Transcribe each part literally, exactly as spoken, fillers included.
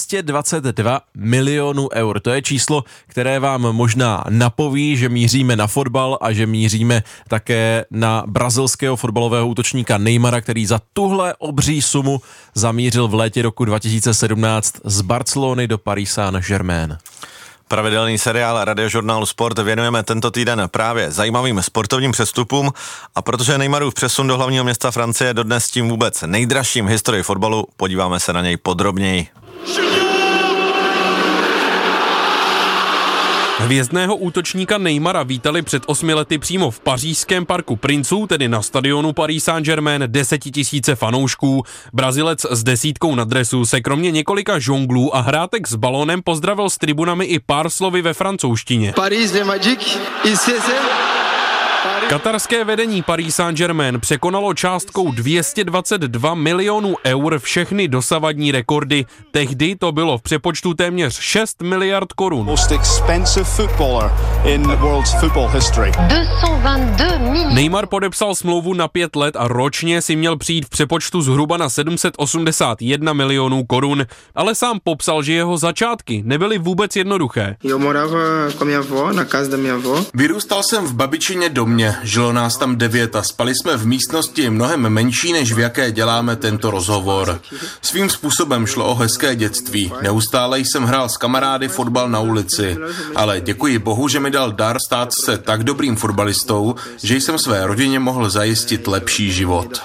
stě dvacet dva milionů eur. To je číslo, které vám možná napoví, že míříme na fotbal a že míříme také na brazilského fotbalového útočníka Neymara, který za tuhle obří sumu zamířil v létě roku dva tisíce sedmnáct z Barcelony do Paris Saint-Germain. Pravidelný seriál Radiožurnálu Sport věnujeme tento týden právě zajímavým sportovním přestupům a protože Neymarův přesun do hlavního města Francie dodnes s tím vůbec nejdražším v historii fotbalu, podíváme se na něj podrobněji. Hvězdného útočníka Neymara vítali před osmi lety přímo v pařížském parku princů, tedy na stadionu Paris Saint-Germain, desetitisíce fanoušků. Brazilec s desítkou na dresu se kromě několika žonglů a hrátek s balónem pozdravil s tribunami i pár slovy ve francouzštině. Paris le Magic, ici c'est Katarské vedení Paris Saint-Germain překonalo částkou dvě stě dvacet dva milionů eur všechny dosavadní rekordy. Tehdy to bylo v přepočtu téměř šest miliard korun. Most expensive footballer in world's football history. Neymar podepsal smlouvu na pět let a ročně si měl přijít v přepočtu zhruba na sedm set osmdesát jedna milionů korun, ale sám popsal, že jeho začátky nebyly vůbec jednoduché. Vyrůstal jsem v babičině domě. Žilo nás tam devět a spali jsme v místnosti mnohem menší, než v jaké děláme tento rozhovor. Svým způsobem šlo o hezké dětství. Neustále jsem hrál s kamarády fotbal na ulici. Ale děkuji Bohu, že mi dal dar stát se tak dobrým fotbalistou, že jsem své rodině mohl zajistit lepší život.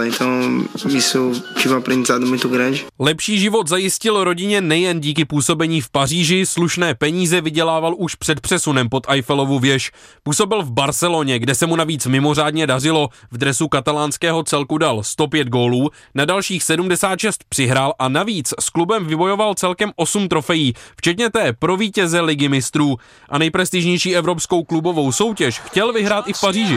Lepší život zajistil rodině nejen díky působení v Paříži, slušné peníze vydělával už před přesunem pod Eiffelovu věž. Působil v Barceloně, kde se mu navíc mimořádně dařilo, v dresu katalánského celku dal sto pět gólů, na dalších sedmdesát šest přihrál a navíc s klubem vybojoval celkem osm trofejí, včetně té pro vítěze Ligy mistrů. A nejprestižnější evropskou klubovou soutěž chtěl vyhrát i v Paříži.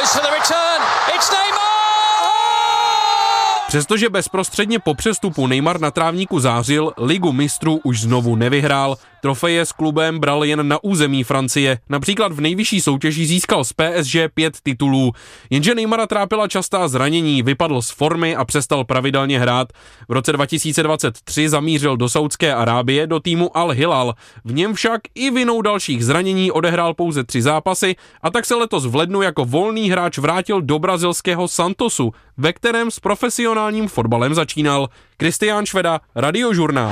Přestože bezprostředně po přestupu Neymar na trávníku zářil, Ligu mistrů už znovu nevyhrál. Trofeje s klubem bral jen na území Francie. Například v nejvyšší soutěži získal z P S G pět titulů. Jenže Neymara trápila častá zranění, vypadl z formy a přestal pravidelně hrát. V roce dva tisíce dvacet tři zamířil do Saudské Arábie do týmu Al Hilal. V něm však i vinou dalších zranění odehrál pouze tři zápasy a tak se letos v lednu jako volný hráč vrátil do brazilského Santosu, ve kterém s profesionálním fotbalem začínal. Kristián Šveda, Radiožurnál.